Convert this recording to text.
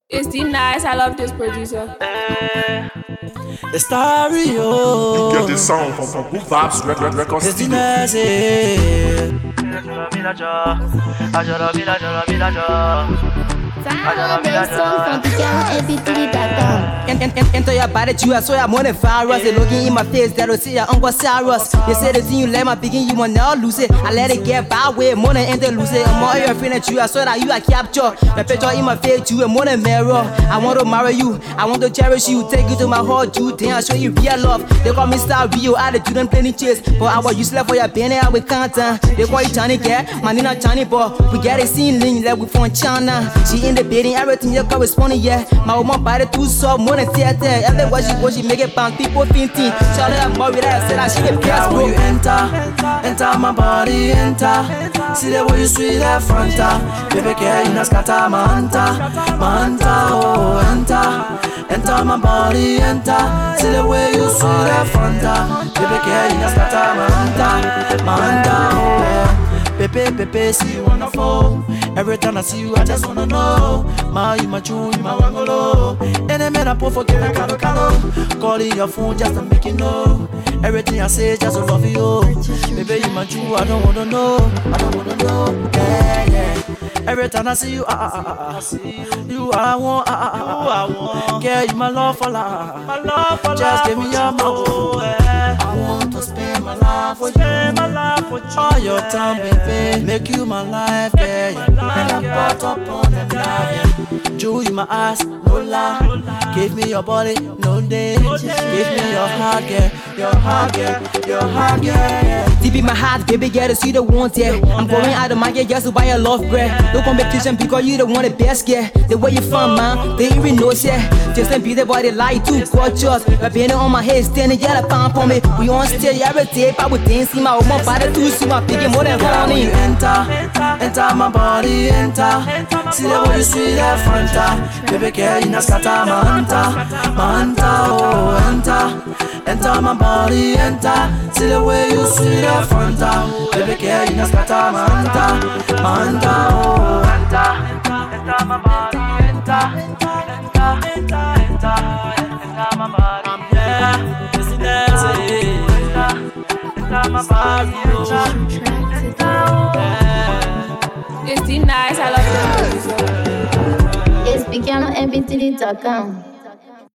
It's the nice. I love this producer. The stereo. Get this song from Good Vibes Record It's the Studio. Enter your body, you I saw your money virus. They looking in my face, that'll see your Uncle Cyrus. They say the thing you let my begin, you will not lose it. I let it get by way, money and they lose it. I'm all your friend at you, I saw that you are capture. My picture in my face, you a money mirror. I want to marry you, I want to cherish you, take you to my heart, you then I show you real love. They call me Star Rio, I do them plenty chase. But I was useless for your penny, I will content. They call you Johnny Cat, my Nina Johnny boy. We get a scene link that we from China. She in the building, everything you corresponding, yeah. My woman body too soft, more than theater. Everywhere she go, she make it bounce, people fainting. Charlie, I'm more with her, I said I she the best, bro. When you enter my body, enter. See the way you sweet that Fanta. Baby girl, you not scatter manta, oh, enter my body, enter. See the way you sweet that Fanta. Baby girl, you not scatter manta, oh. Pepe, see you on the phone. Every time I see you, I just wanna know. You my true, you my wangolo. And I made a pour for getting calo. Calling your phone just to make you know. Everything I say just to love you. Baby, you my true, I don't wanna know. Yeah. Every time I see you, you I want. Girl, you my love for life. Just give me your mouth. I want to spend my life for you. All your time, baby, make you my life, yeah. And I'm brought up on the life. Jewel in my eyes, no lie. Give me your body, no day. Give me your heart, yeah. Deep in my heart, baby, girl, to see the want, yeah. I'm going out of my get just to buy a love bread. No competition because you the one the best, yeah. The way you from, man, they even know, yeah. Just and be the body like too gorgeous. A penny on my head, standing, yeah, the pump on me. We on still, every day, I would dance in my woman body too, so I'm picking more than honey. Enter my body, enter. See the way you sweet that Fanta. Baby girl, you not scatter manta, oh, enter my body, enter. See the way you sweet that Fanta. Baby girl, you not scatter manta, oh, enter my body, enter my body. I'm here, it's the dance, enter my body, It's the nice. I love this producer. It's become MBTD.com.